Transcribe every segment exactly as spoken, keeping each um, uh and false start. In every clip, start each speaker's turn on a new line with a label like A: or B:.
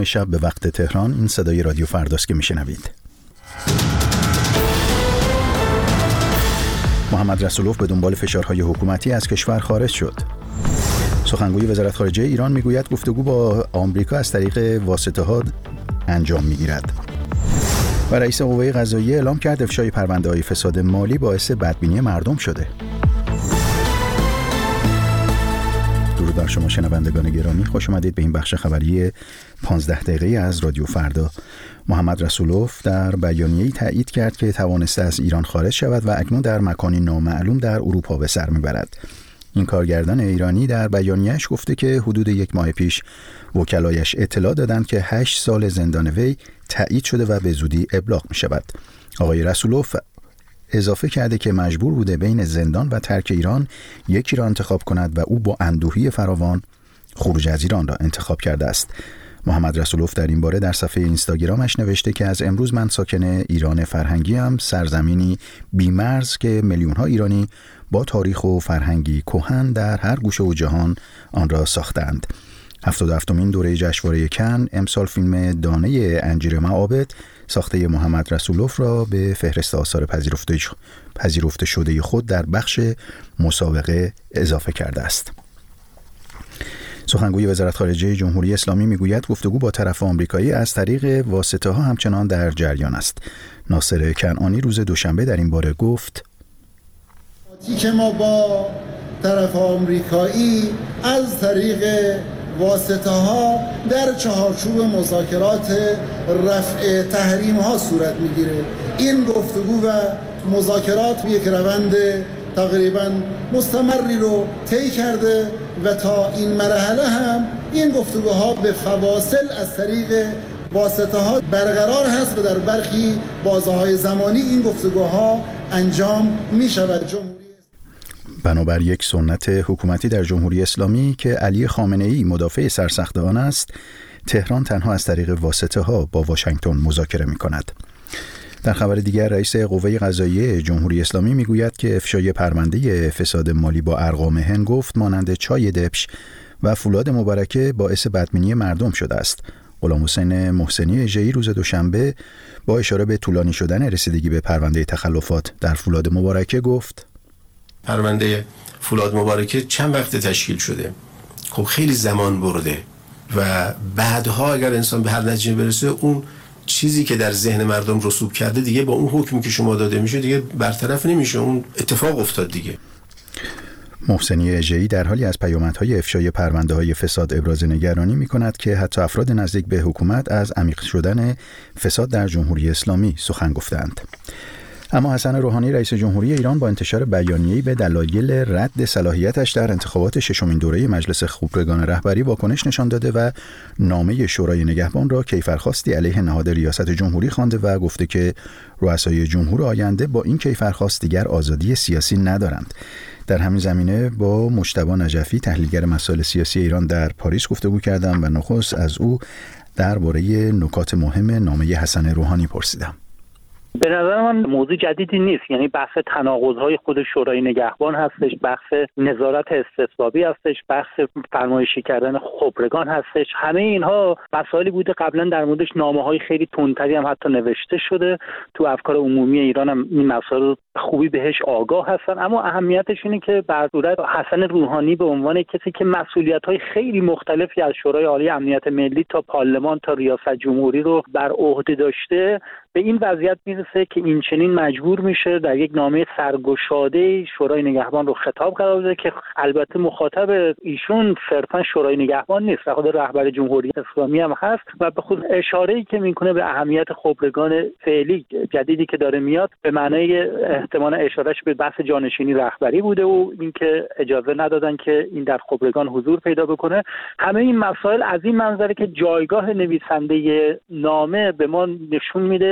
A: شب به وقت تهران. این صدای رادیو فرداست که میشنوید. محمد رسولوف به دنبال فشارهای حکومتی از کشور خارج شد. سخنگوی وزارت خارجه ایران میگوید گفتگو با آمریکا از طریق واسطه‌ها انجام میگیرد. و رئیس قوه قضاییه اعلام کرد افشای پرونده‌های فساد مالی باعث بدبینی مردم شده. درود بر شما شنوندگان گرامی، خوش آمدید به این بخش خبری پانزده دقیقه‌ای از رادیو فردا. محمد رسولوف در بیانیه‌ای تایید کرد که توانسته از ایران خارج شود و اکنون در مکانی نامعلوم در اروپا به سر میبرد. این کارگردان ایرانی در بیانیه‌اش گفته که حدود یک ماه پیش وکلایش اطلاع دادند که هشت سال زندان وی تایید شده و به زودی ابلاغ می شود. آقای رسولوف اضافه کرده که مجبور بوده بین زندان و ترک ایران یکی را انتخاب کند و او با اندوهی فراوان خروج از ایران را انتخاب کرده است. محمد رسولوف در این باره در صفحه اینستاگرامش نوشته که از امروز من ساکن ایران فرهنگی ام، سرزمینی بی‌مرز که میلیون‌ها ایرانی با تاریخ و فرهنگی کهن در هر گوشه و جهان آن را ساختند. هفتاد و هفتمین دوره جشنواره کن امسال فیلم دانه انجیر معابد ساخته محمد رسولوف را به فهرست آثار پذیرفته پذیرفته شده خود در بخش مسابقه اضافه کرده است. سخنگوی وزارت خارجه جمهوری اسلامی میگوید گفتگو با طرف آمریکایی از طریق واسطه‌ها همچنان در جریان است. ناصر کنعانی روز دوشنبه در این باره گفت:
B: که ما با طرف آمریکایی از طریق واسطه‌ها در چهارچوب مذاکرات رفع تحریم ها صورت میگیره. این گفتگو و مذاکرات یک روند تقریبا مستمری رو طی کرده و تا این مرحله هم این گفتگوها به فواصل از طریق واسطه‌ها برقرار هست و در برخی بازه‌های زمانی این گفتگوها انجام می‌شود. جمهوری
A: بنابر یک سنت حکومتی در جمهوری اسلامی که علی خامنه‌ای مدافع سرسخت آن است، تهران تنها از طریق واسطه‌ها با واشنگتن مذاکره می‌کند. در خبر دیگر رئیس قوه قضاییه جمهوری اسلامی میگوید که افشای پرونده فساد مالی با ارقام هنگفت مانند چای دبش و فولاد مبارکه باعث بدبینی مردم شده است. غلام حسین محسنی اژه‌ای روز دوشنبه با اشاره به طولانی شدن رسیدگی به پرونده تخلفات در فولاد مبارکه گفت:
C: پرونده فولاد مبارکه چند وقت تشکیل شده، خب خیلی زمان برده و بعدها اگر انسان به هر نتیجه برسه اون چیزی که در ذهن مردم رسوب کرده دیگه با اون حکمی که شما داده میشه دیگه برطرف نمیشه، اون اتفاق افتاد دیگه.
A: محسنی اژه‌ای در حالی از پیامدهای افشای پرونده‌های فساد ابراز نگرانی می‌کند که حتی افراد نزدیک به حکومت از عمیق شدن فساد در جمهوری اسلامی سخن گفتند. اما حسن روحانی رئیس جمهوری ایران با انتشار بیانیه‌ای به دلایل رد صلاحیتش در انتخابات ششمین دوره مجلس خبرگان رهبری واکنش نشان داده و نامه شورای نگهبان را کیفرخواستی علیه نهاد ریاست جمهوری خوانده و گفته که رؤسای جمهور آینده با این کیفرخواست دیگر آزادی سیاسی ندارند. در همین زمینه با مجتبی نجفی تحلیلگر مسائل سیاسی ایران در پاریس گفتگو کردم و نخست از او درباره نکات مهم نامه حسن روحانی پرسیدم.
D: به نظر من موضوع جدیدی نیست، یعنی بحث تناقض‌های خود شورای نگهبان هستش، بحث نظارت استصوابی هستش، بحث فرمایشی کردن خبرگان هستش. همه اینها مسائلی بوده قبلا در موردش نامه‌های خیلی تندتری هم حتی نوشته شده. تو افکار عمومی ایران هم این مسائل خوبی بهش آگاه هستن، اما اهمیتش اینه که بر صورت حسن روحانی به عنوان کسی که مسئولیت‌های خیلی مختلفی از شورای عالی امنیت ملی تا پارلمان تا ریاست جمهوری رو بر عهده داشته، به این وضعیت میرسه که این چنین مجبور میشه در یک نامه سرگشاده شورای نگهبان رو خطاب قرار بده که البته مخاطب ایشون صرفا شورای نگهبان نیست، خود رهبر جمهوری اسلامی هم هست و به خود اشاره‌ای که میکنه به اهمیت خبرگان فعلی جدیدی که داره میاد به معنای احتمالاً اشارهش به بحث جانشینی رهبری بوده و اینکه اجازه ندادن که این در خبرگان حضور پیدا بکنه. همه این مسائل از این منظره که جایگاه نویسنده نامه به ما نشون میده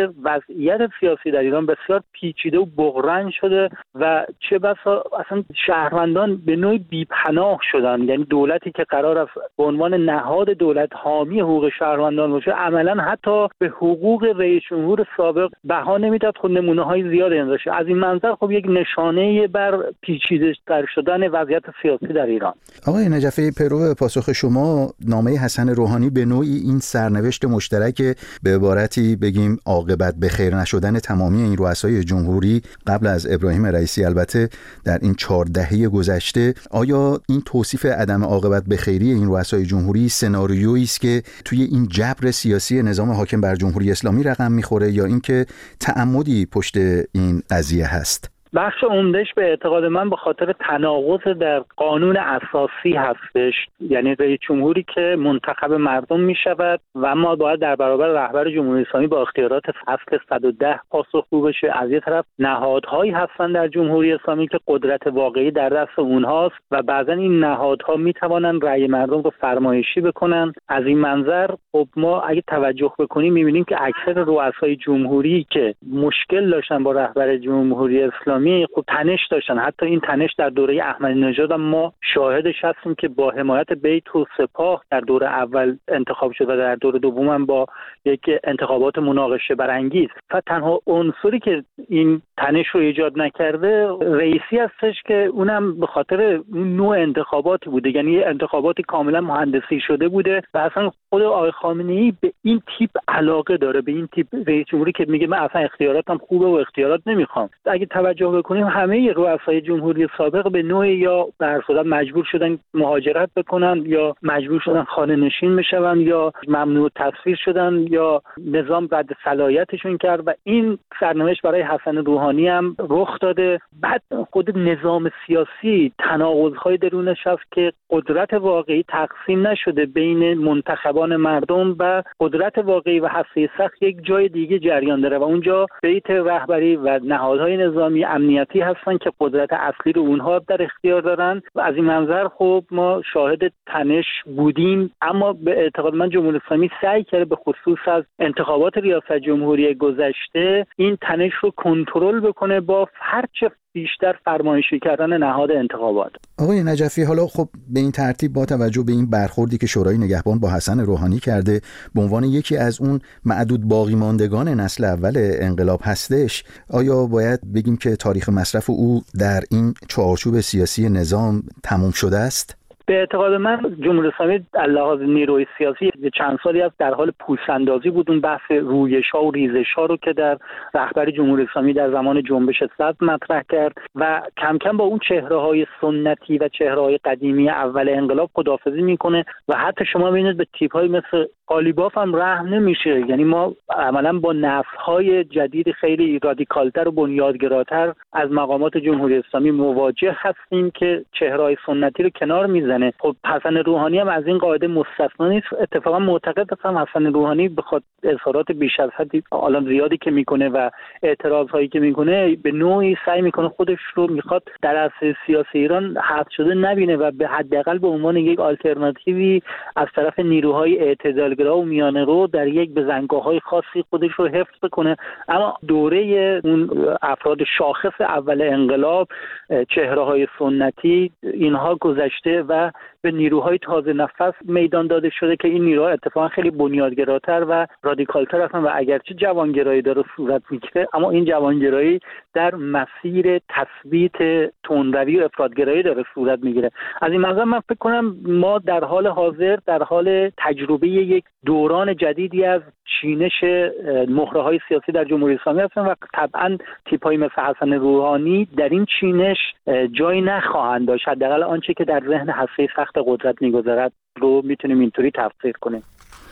D: وضعیت سیاسی در ایران بسیار پیچیده و بغرنج شده و چه بسا اصلا شهروندان به نوعی بی‌پناه شدن. یعنی دولتی که قرار است به عنوان نهاد دولت حامی حقوق شهروندان باشه، عملاً حتی به حقوق رئیس جمهور سابق بها نمیداد. خود نمونه‌های زیادی داشته. از این منظر خب یک نشانه بر پیچیده‌تر شدن وضعیت سیاسی در ایران.
A: آقای نجفی، پیرو پاسخ شما، نامه حسن روحانی به نوعی این سرنوشت مشترک، به عبارتی بگیم عاقبت به خیر نشدن تمامی این رؤسای جمهوری قبل از ابراهیم رئیسی البته در این چهار دهه گذشته، آیا این توصیف عدم عاقبت به خیری این رؤسای جمهوری سناریویی است که توی این جبر سیاسی نظام حاکم بر جمهوری اسلامی رقم میخوره یا اینکه تعمدی پشت این قضیه هست؟
D: بخش عمدهش به اعتقاد من به خاطر تناقض در قانون اساسی هستش. یعنی رئیس جمهوری که منتخب مردم می شود و اما باید در برابر رهبر جمهوری اسلامی با اختیارات اصل صد و ده پاسخگو بشه. از یک طرف نهادهایی هستن در جمهوری اسلامی که قدرت واقعی در دست اونهاست و بعضا این نهادها می توانن رأی مردم رو فرمایشی بکنن. از این منظر خب ما اگه توجه بکنیم می بینیم که اکثر رؤسای جمهوری که مشکل داشتن با رهبر جمهوری اسلامی خب تنش داشتن. حتی این تنش در دوره احمدی نژاد هم ما شاهدش هستیم که با حمایت بیت و سپاه در دوره اول انتخاب شد و در دوره دوم هم با یک انتخابات مناقشه برانگیز. و تنها عنصری که این تنش رو ایجاد نکرده رئیسی هستش که اونم به خاطر نوع انتخاباتی بوده. یعنی انتخاباتی کاملا مهندسی شده بوده و اصلا خود آقای خامنه‌ای به این تیپ علاقه داره، به این تیپ رئیس جمهوری که میگه من اصلا اختیاراتم خوبه و اختیارات نمیخوام. اگه توجه بکنیم همه رؤسای جمهوری سابق به نوعی یا به هر صورت مجبور شدن مهاجرت بکنن یا مجبور شدن خانه نشین بشن یا ممنوع تصویر شدن یا نظام رد صلاحیتشون کرد و این سرنوشت برای حسن روحانی هم رخ داده. بعد خود نظام سیاسی تناقض‌های درونش هست که قدرت واقعی تقسیم نشده بین منتخبان مردم و قدرت واقعی و هسته سخت یک جای دیگه جریان داره و اونجا بیت رهبری و نهادهای نظامی امنیتی هستن که قدرت اصلی رو اونها در اختیار دارن و از این منظر خب ما شاهد تنش بودیم. اما به اعتقاد من جمهوری اسلامی سعی کرده به خصوص از انتخابات ریاست جمهوری گذشته این تنش رو کنترل بکنه با هرچه بیشتر فرمایشی کردن نهاد انتخابات.
A: آقای نجفی، حالا خب به این ترتیب با توجه به این برخوردی که شورای نگهبان با حسن روحانی کرده به عنوان یکی از اون معدود باقی ماندگان نسل اول انقلاب هستش، آیا باید بگیم که تاریخ مصرف او در این چارچوب سیاسی نظام تموم شده است؟
D: به اعتقاد من جمهوری اسلامی از لحاظ نیروی سیاسی چند سالی از در حال پوست‌اندازی بود. اون بحث رویش‌ها و ریزش‌ها رو که در رهبر جمهوری اسلامی در زمان جنبش صدر مطرح کرد و کم کم با اون چهره‌های سنتی و چهره‌های قدیمی اول انقلاب خداحافظی میکنه و حتی شما ببینید به تیپ‌های مثل قالیباف هم رحم نمیشه. یعنی ما عملاً با نسل‌های جدید خیلی رادیکالتر و بنیادگراتر از مقامات جمهوری اسلامی مواجه هستیم که چهره‌های سنتی رو کنار میزنه. خب حسن روحانی هم از این قاعده مستثنا نیست. اتفاقا معتقد هستم حسن روحانی بخاطر اظهارات بیش از حد عالم زیادی که میکنه و اعتراضهایی که میکنه به نوعی سعی میکنه خودش رو میخواد در عرصه سیاسی ایران حذف شده نبینه و به حداقل به عنوان یک آلترناتیوی از طرف نیروهای اعتدالگرا و میانه رو در یک بزنگاه‌های خاصی خودش رو حفظ بکنه. اما دوره اون افراد شاخص اول انقلاب، چهره‌های سنتی، اینها گذشته و به نیروهای تازه نفس میدان داده شده که این نیروها اتفاقا خیلی بنیادگراتر و رادیکالتر هستن و اگرچه جوانگرایی داره صورت میگیره اما این جوانگرایی در مسیر تثبیت تندروی و افراطگرایی داره صورت میگیره. از این منظر من فکر کنم ما در حال حاضر در حال تجربه یک دوران جدیدی از چینش مهره‌های سیاسی در جمهوری اسلامی هستن و طبعا تیپ‌های مثل حسن روحانی در این چینش جایی نخواهند داشت. حداقل آنچه که در ذهن هسته سخت قدرت می‌گذرد رو میتونیم اینطوری تفسیر کنیم.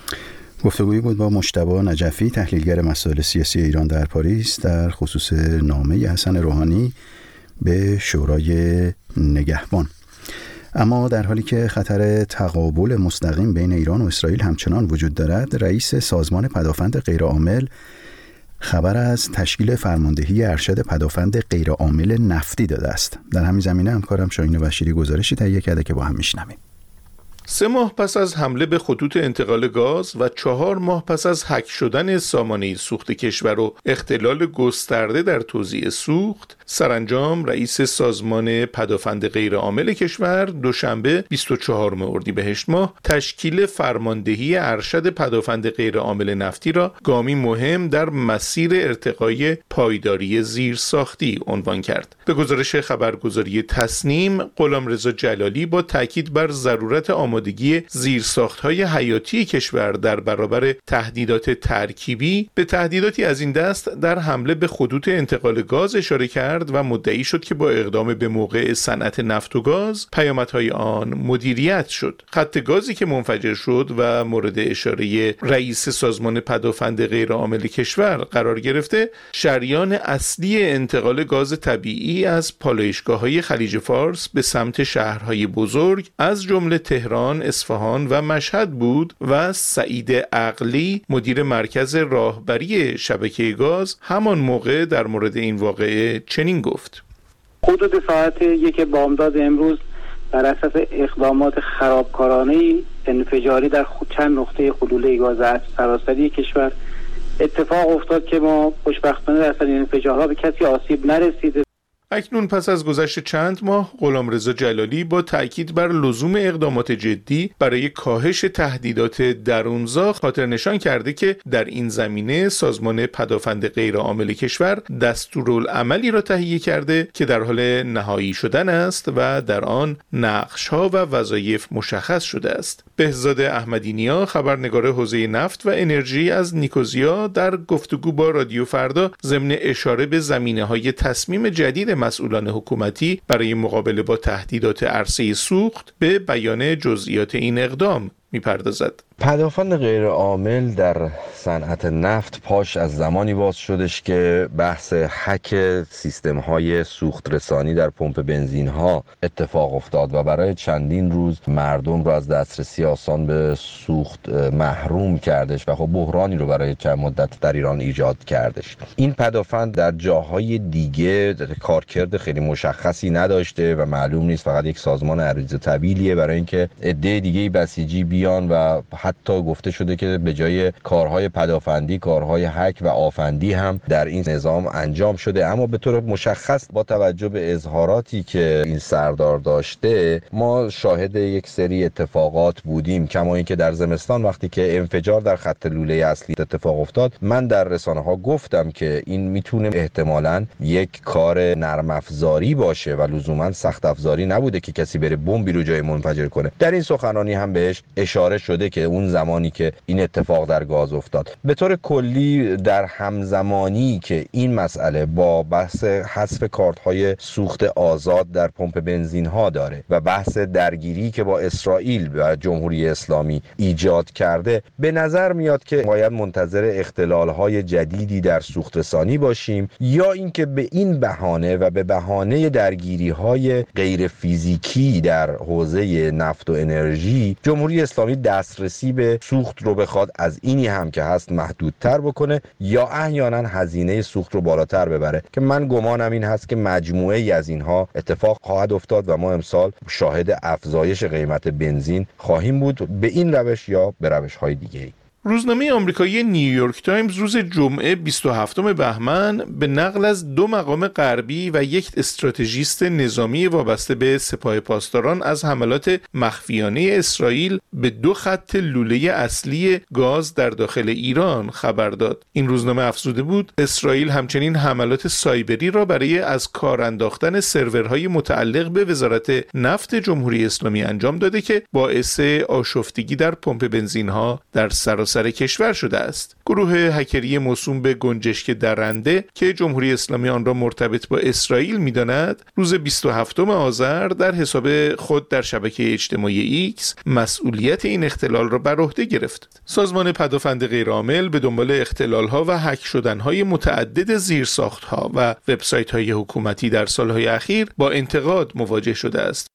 A: گفتگویی بود با مجتبی نجفی، تحلیلگر مسائل سیاسی ایران در پاریس، در خصوص نامه حسن روحانی به شورای نگهبان. اما در حالی که خطر تقابل مستقیم بین ایران و اسرائیل همچنان وجود دارد، رئیس سازمان پدافند غیرعامل خبر از تشکیل فرماندهی ارشد پدافند غیرعامل نفتی داده است. در همین زمینه همکارم شاهین بشیری گزارشی تهیه کرده که با هم میشنویم.
E: سه ماه پس از حمله به خطوط انتقال گاز و چهار ماه پس از هک شدن سامانه سوخت کشور و اختلال گسترده در توزیع سوخت، سرانجام رئیس سازمان پدافند غیرعامل کشور دوشنبه بیست و چهارم اردیبهشت ماه تشکیل فرماندهی ارشد پدافند غیرعامل نفتی را گامی مهم در مسیر ارتقای پایداری زیرساختی عنوان کرد. به گزارش خبرگزاری تسنیم، غلامرضا جلالی با تاکید بر ضرورت آمادگی زیرساخت‌های حیاتی کشور در برابر تهدیدات ترکیبی به تهدیداتی از این دست در حمله به خطوط انتقال گاز اشاره کرد و مدعی شد که با اقدام به موقع صنعت نفت و گاز پیامدهای آن مدیریت شد. خط گازی که منفجر شد و مورد اشاره رئیس سازمان پدافند غیرعامل کشور قرار گرفته، شریان اصلی انتقال گاز طبیعی از پالایشگاه‌های خلیج فارس به سمت شهرهای بزرگ از جمله تهران، اصفهان و مشهد بود و سعید عقلی مدیر مرکز راهبری شبکه گاز همان موقع در مورد این واقعه چنین گفت:
F: حدود ساعت یک بامداد امروز بر اساس اقدامات خرابکارانه انفجاری در چند نقطه حلوله گاز سراسری کشور اتفاق افتاد که ما خوشبختانه در اثر این انفجارها به کسی آسیب نرسیده.
E: اکنون پس از گذشت چند ماه، غلامرضا جلالی با تأکید بر لزوم اقدامات جدی برای کاهش تهدیدات درونزا خاطر نشان کرده که در این زمینه سازمان پدافند غیرعامل کشور دستورالعملی را تهیه کرده که در حال نهایی شدن است و در آن نقش‌ها و وظایف مشخص شده است. بهزاد احمدی‌نیا، خبرنگار حوزه نفت و انرژی از نیکوزیا، در گفتگو با رادیو فردا ضمن اشاره به زمینه‌های تصمیم جدید مسئولان حکومتی برای مقابله با تهدیدات عرصه سوخت به بیان جزئیات این اقدام می‌پردازد.
G: پدافند غیرعامل در صنعت نفت پاش از زمانی باز شدش که بحث هک سیستم‌های سوخت رسانی در پمپ بنزین‌ها اتفاق افتاد و برای چندین روز مردم رو از دسترسی آسان به سوخت محروم کردش و خب بحرانی رو برای چند مدت در ایران ایجاد کردش. این پدافند در جاهای دیگه کارکرد خیلی مشخصی نداشته و معلوم نیست، فقط یک سازمان عریضه طویلیه برای اینکه عده دیگه بسیجی بیان و حتی گفته شده که به جای کارهای پدافندی کارهای هک و آفندی هم در این نظام انجام شده. اما به طور مشخص با توجه به اظهاراتی که این سردار داشته ما شاهد یک سری اتفاقات بودیم، کما اینکه در زمستان وقتی که انفجار در خط لوله اصلی اتفاق افتاد من در رسانه ها گفتم که این میتونه احتمالاً یک کار نرم افزاری باشه و لزوما سخت افزاری نبوده که کسی بره بمبی رو جای منفجر کنه. در این سخنرانی هم بهش اشاره شده که اون زمانی که این اتفاق در گاز افتاد. به طور کلی در همزمانی که این مسئله با بحث حذف کارت‌های سوخت آزاد در پمپ بنزین ها داره و بحث درگیری که با اسرائیل و جمهوری اسلامی ایجاد کرده، به نظر میاد که باید منتظر اختلال‌های جدیدی در سوخت رسانی باشیم یا اینکه به این بهانه و به بهانه درگیری‌های غیر فیزیکی در حوزه نفت و انرژی جمهوری اسلامی دسترسی به سوخت رو بخواد از اینی هم که هست محدودتر بکنه یا احیانا هزینه سوخت رو بالاتر ببره، که من گمانم این هست که مجموعه ای از اینها اتفاق خواهد افتاد و ما امسال شاهد افزایش قیمت بنزین خواهیم بود به این روش یا به روش‌های دیگه‌ای.
E: روزنامه آمریکایی نیویورک تایمز روز جمعه بیست و هفتم بهمن به نقل از دو مقام غربی و یک استراتژیست نظامی وابسته به سپاه پاسداران از حملات مخفیانه اسرائیل به دو خط لوله اصلی گاز در داخل ایران خبر داد. این روزنامه افزوده بود اسرائیل همچنین حملات سایبری را برای از کار انداختن سرورهای متعلق به وزارت نفت جمهوری اسلامی انجام داده که باعث آشفتگی در پمپ بنزین‌ها در سراسر سر کشور شده است. گروه هکری موسوم به گنجشک درنده که جمهوری اسلامی آن را مرتبط با اسرائیل می‌داند، روز بیست و هفتم آذر در حساب خود در شبکه اجتماعی ایکس مسئولیت این اختلال را بر عهده گرفت. سازمان پدافند غیرعامل به دنبال اختلال‌ها و هک شدن‌های متعدد زیرساخت‌ها و وبسایت‌های حکومتی در سال‌های اخیر با انتقاد مواجه شده است.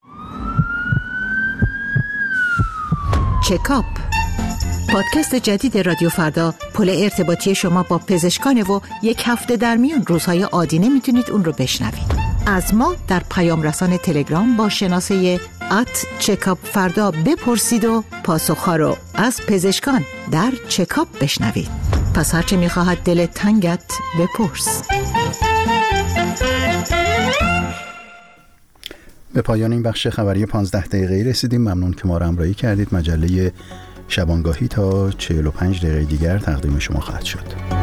H: چکاپ پادکست جدید رادیو فردا پل ارتباطی شما با پزشکان و یک هفته در میان روزهای عادی نمیتونید اون رو بشنوید. از ما در پیام رسان تلگرام با شناسه ات چکاپ فردا بپرسید و پاسخها رو از پزشکان در چکاپ بشنوید. پس هرچه میخواهد دل تنگت بپرس.
A: به پایان این بخش خبری پانزده دقیقه‌ای رسیدیم. ممنون که ما را همراهی کردید. مجله شبانگاهی تا چهل و پنج دقیقه دیگر تقدیم شما خواهد شد.